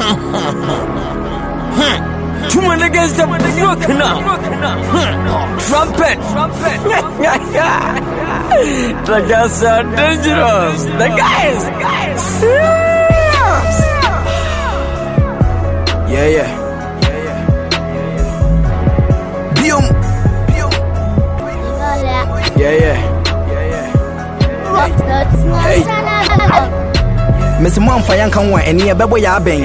Two men against the broken up. Trumpet. The guys are dangerous. The guys. Serious. Yeah. Bium. Yeah. Hey. Miss Mom for young can want any a bebo ya bang.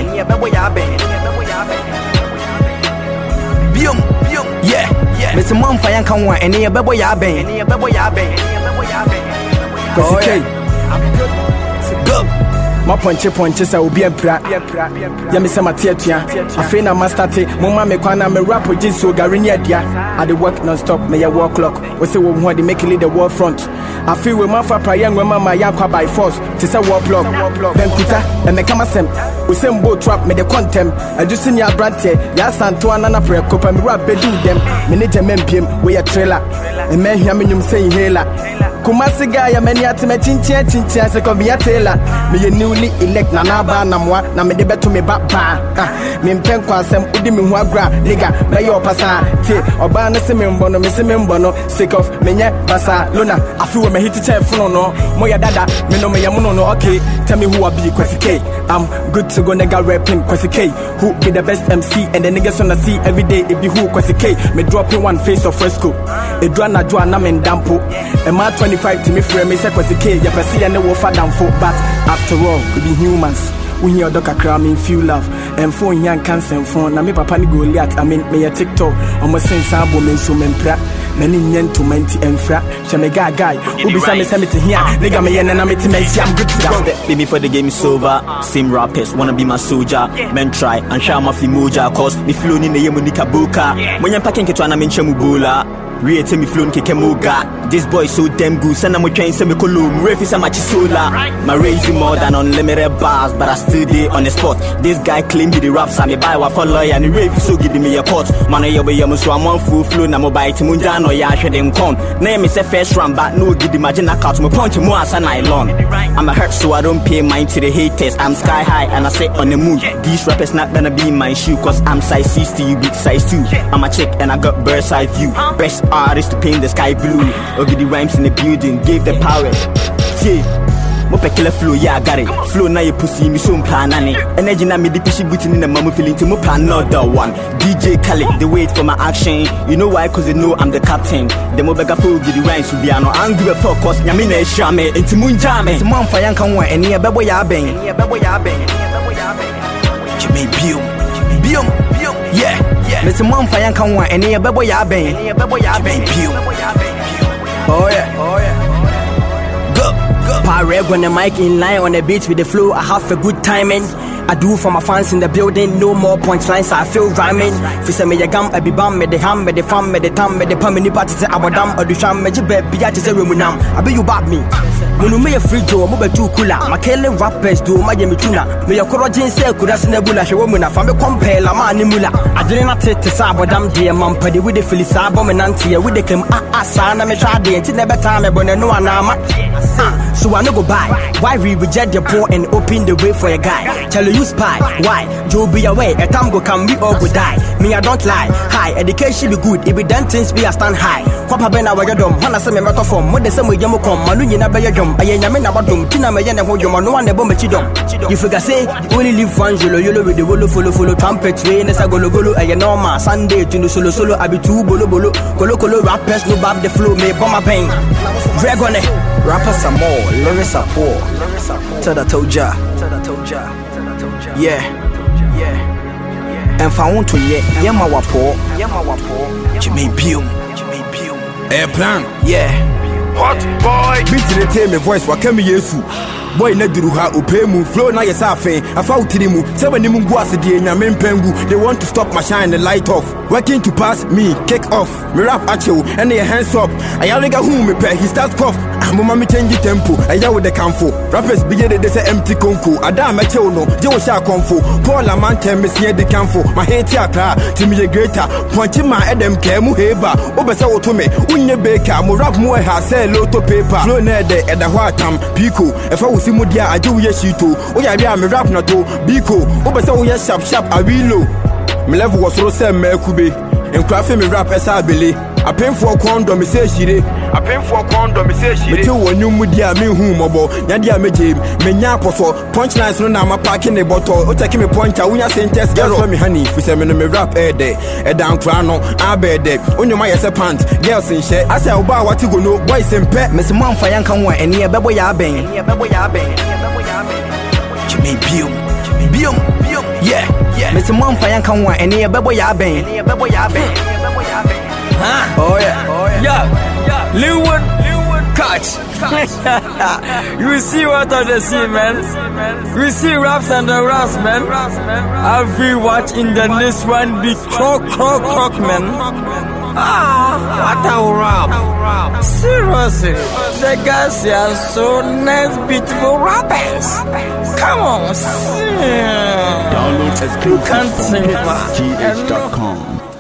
Bium. Yeah. Miss Mom for young can want any a bebo ya bang. Okay. Go. My punches I will be a pra. Yamisa Matia. I feel na master tea. Mama me kwana me rap with so Garinia dia. I the work non-stop, me a walk clock. We say we want to make it the war front. I feel we mafa pra young woman my yakwa by force. Tis a war block. Then kuta and me come asem. We same boat trap me the contem. I just seen ya brante. Ya Santuana na pre copa me rap bedu them. Me need a mempim we a trailer. And men hear me saying hela. Kumasi guy many at me chinchia se ko be a tailor. Me ye newly elect na ba na moa na me de beto me ba me mpen kwa asem udi me ho agra liga be your pasa tie oba na se me mbono sick of menye basa lona afi we me hit chef no mo ya dada me no me ya no okay tell me who I be Kwesi K. I'm good to go nigga rapping Kwesi K. Who be the best MC and the niggas wanna see every day it be who Kwesi K. Me dropping one face of fresco e dwana me ndampo e ma 25 to me frame me say Kwesi K. Ya pesi ya ne wo fa damfo but after all we be humans. We hear doka cry me feel love and phone young cancer phone na me papa ni Goliath I mean me a TikTok almost sense abo me so mempra many nyen to menti enfra she me guy who be some me to here nigga me yen na me to me I'm good to go baby for the game is over same rappers wanna be my soldier men try and show my moja cause me flow ni yemu ni kabuka mwenye pake nketwa na me nchemu bula Rate me flown kekemoga. This boy so damn good. Send me train semi column. Refi sa machi sola. My raising more than unlimited bars, but I still dey on the spot. This guy claim he the raps and me buy wa for lawyer and the refi so give me a pot. Man I be yamu so I'm on full flow na mo buy timunja no ya hwe dem come. Name me say first round but no give the margin account me punch mo as a nylon. I'm a hurt so I don't pay mind to the haters. I'm sky high and I say on the moon. These rappers not gonna be in my shoe cause I'm size 60 you big size 2. I'm a chick and I got bird's eye view. Best artist to paint the sky blue. Over the rhymes in the building, gave the power. Yeah, mo peculiar flow, yeah I got it. Flow na you pussy me so planani. Energy na me the pishy booting in the mama feeling to mo plan another one. DJ Khaled, they wait for my action. You know why? Cause they know I'm the captain. The mo bega flow give the rhymes to be ano. I don't give a fuck cause nyame na shame. Enti munjame. Enti mo amfa yanka ho eni e bebo ya ben. Jimmy Bium. Yeah. Mr. Mom for young can want any a bebo ya ben. Oh yeah. Go. Parade when the mic in line on the beat with the flow. I have a good timing. I do for my fans in the building. No more punchlines. I feel rhyming. Fisa me ya gam, I be bam, me the ham, me the fam, me the tam, me the pam, me the party say abadam, or the sham, me jibe, biati say remunam. I be you bad me. Munu me a free joe, mo be too cooler. My kele rappers do my yemi tuna. Me ya korojin say kuda sinebula she womuna. Fa me compare la ma nimula. I didn't take to sabadam dear man padi with the filisa bomb and antia with the kem sana me try the until never time me bonne no anama. So I no go buy. Why we reject the poor and open the way for a guy? Tell you spy. Why? Joe be away. A time go come, we all go die. Me I don't lie. High education be good. If we done things, we a stand high. Kwapa bena wa yodom. Hana se me meto form. Mo de se mo yemo kom. Manu nyina be yodom. Aye nyame na badom. Tina me yene ho yom. No one ebo me chidom. You figure say you only live one yolo with the wolo follow trumpet way. Nesa golo aye normal. Sunday to no solo. I be too bolo kolo rappers no bab the flow. Me bomb my pain. Dragone. Rappers are more, lyrics are poor. Tada toja. Yeah. And if I want to yama wapo. Jimmy Bium. Airplan. Yeah. Hot boy. Beat the tame voice wakemi yesu. Boy na duruha upemu flow na yesafe afa utirimu sebe ni mungu asidie nyame mpengu. They want to stop my shine the light off. Working to pass me kick off. Me rap achew and your hands up. Ayalega who me pay he start cough. Mama me change tempo. Aya with the camfo. Rappers begin they say empty conco. Adam achew no. Je wo sha konfo. Paul amante me see the camfo. My hate ya kra to me a greater. Point my edem kemu heba. Obesa wo to me. Unye baker mo rap mo ha say loto paper. Flow na de eda hwatam pico. If I si mu dia aje wo ye shito wo ya bia me rap na to biko wo be se wo ye sharp awilo me level was ro se me kube enkwafe me rap esa abele apemfo condom se shire mete wonyu mu dia me hu mobo nya dia meje me nya aposo punchlines no na ma parking the bottle o take me punch a wunya sentence girl for me honey fi se me no me rap de e dan kra no abede onyoma yese pant girls in share asa oba wati go no boys empe me se manfa yanka ho ene e bebo ya ben Jimmy biom yeah me se manfa yanka ho ene e bebo ya ben Oh yeah. Lil One catch. You see what I see, man. We see raps and the raps, man. Every watch in the next one be croak, man. What a rap. Seriously, the guys are so nice, beautiful rappers. Come on, sing. Download You can't sing, GH.com.